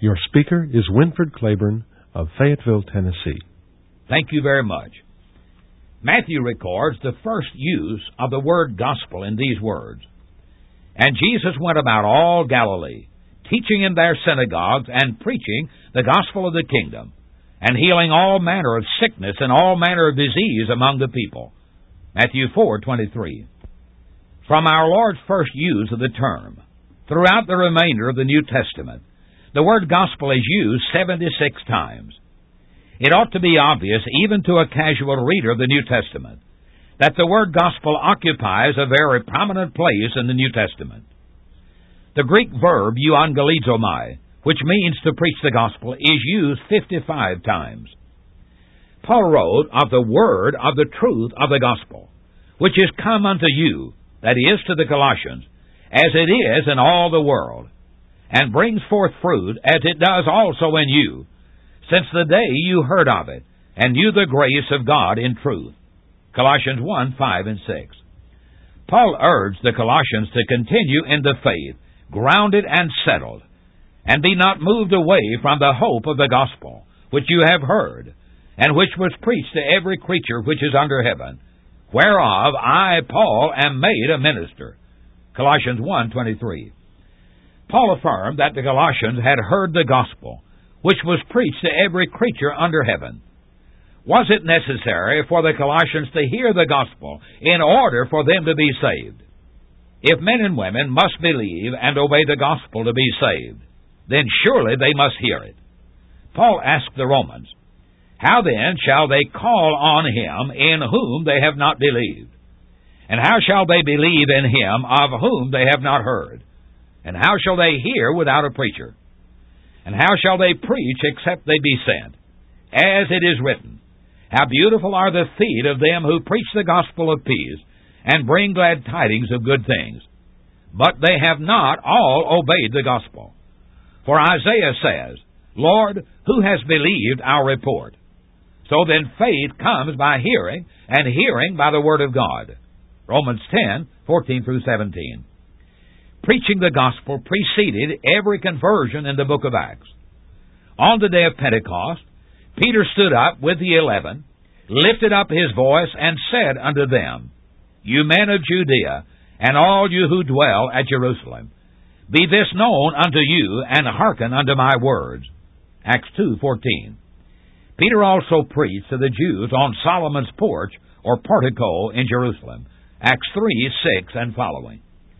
Your speaker is Winford Claiborne of Fayetteville, Tennessee. Thank you very much. Matthew records the first use of the word gospel in these words. And Jesus went about all Galilee, teaching in their synagogues and preaching the gospel of the kingdom, and healing all manner of sickness and all manner of disease among the people. Matthew 4:23. From our Lord's first use of the term, throughout the remainder of the New Testament, the word gospel is used 76 times. It ought to be obvious, even to a casual reader of the New Testament, that the word gospel occupies a very prominent place in the New Testament. The Greek verb euangelizomai, which means to preach the gospel, is used 55 times. Paul wrote of the word of the truth of the gospel, which is come unto you, that is, to the Colossians, as it is in all the world, and brings forth fruit, as it does also in you, since the day you heard of it, and knew the grace of God in truth. Colossians 1:5 and 6. Paul urged the Colossians to continue in the faith, grounded and settled, and be not moved away from the hope of the gospel, which you have heard, and which was preached to every creature which is under heaven, whereof I, Paul, am made a minister. Colossians 1:23. Paul affirmed that the Colossians had heard the gospel, which was preached to every creature under heaven. Was it necessary for the Colossians to hear the gospel in order for them to be saved? If men and women must believe and obey the gospel to be saved, then surely they must hear it. Paul asked the Romans, how then shall they call on him in whom they have not believed? And how shall they believe in him of whom they have not heard? And how shall they hear without a preacher? And how shall they preach except they be sent? As it is written, how beautiful are the feet of them who preach the gospel of peace, and bring glad tidings of good things. But they have not all obeyed the gospel. For Isaiah says, Lord, who has believed our report? So then faith comes by hearing, and hearing by the word of God. Romans 10:14 through 17. Preaching the gospel preceded every conversion in the book of Acts. On the day of Pentecost, Peter stood up with the 11, lifted up his voice, and said unto them, You men of Judea, and all you who dwell at Jerusalem, be this known unto you, and hearken unto my words. Acts 2:14. Peter also preached to the Jews on Solomon's porch, or portico, in Jerusalem. Acts 3:6 and following.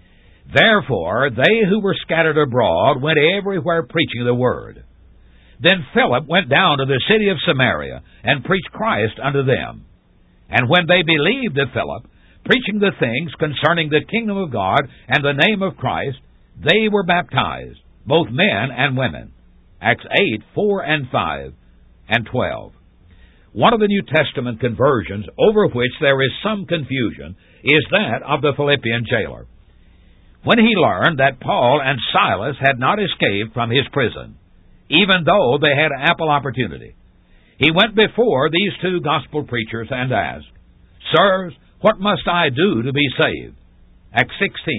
Therefore they who were scattered abroad went everywhere preaching the word. Then Philip went down to the city of Samaria, and preached Christ unto them. And when they believed of Philip, preaching the things concerning the kingdom of God and the name of Christ, they were baptized, both men and women. Acts 8:4 and 5 and 12. One of the New Testament conversions over which there is some confusion is that of the Philippian jailer. When he learned that Paul and Silas had not escaped from his prison, even though they had ample opportunity, he went before these two gospel preachers and asked, Sirs, what must I do to be saved? Acts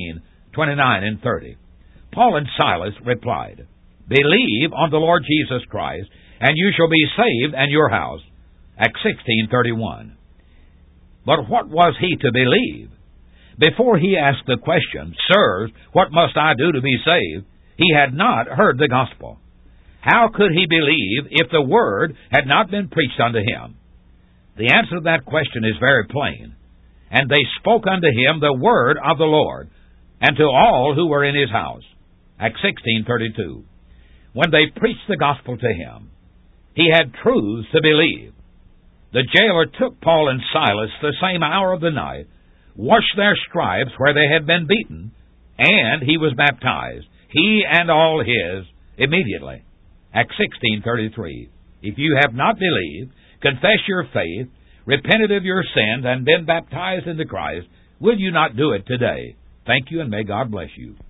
16:29 and 30. Paul and Silas replied, Believe on the Lord Jesus Christ, and you shall be saved and your house. Acts 16:31. But what was he to believe? Before he asked the question, Sirs, what must I do to be saved? He had not heard the gospel. How could he believe if the word had not been preached unto him? The answer to that question is very plain. And they spoke unto him the word of the Lord, and to all who were in his house. Acts 16:32. When they preached the gospel to him, he had truths to believe. The jailer took Paul and Silas the same hour of the night, washed their stripes where they had been beaten, and he was baptized, he and all his, immediately. Acts 16:33. If you have not believed, confessed your faith, repented of your sins, and been baptized into Christ, will you not do it today? Thank you, and may God bless you.